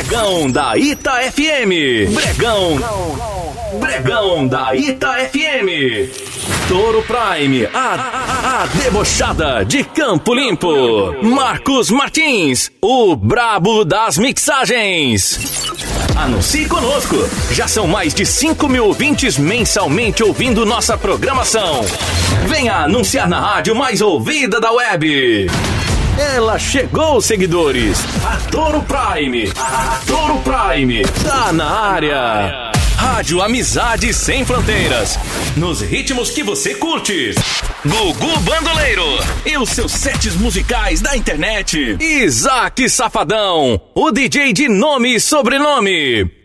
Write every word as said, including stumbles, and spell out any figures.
Bregão da Ita F M. Bregão. Bregão da Ita F M. Toro Prime, a, a, a debochada de Campo Limpo. Marcos Martins, o brabo das mixagens. Anuncie conosco. Já são mais de cinco mil ouvintes mensalmente ouvindo nossa programação. Venha anunciar na rádio mais ouvida da web. Ela chegou, seguidores. A Toro Prime. A Toro Prime tá na área. Rádio Amizade Sem Fronteiras. Nos ritmos que você curte. Gugu Bandoleiro. E os seus sets musicais da internet. Isaac Safadão. O D J de nome e sobrenome.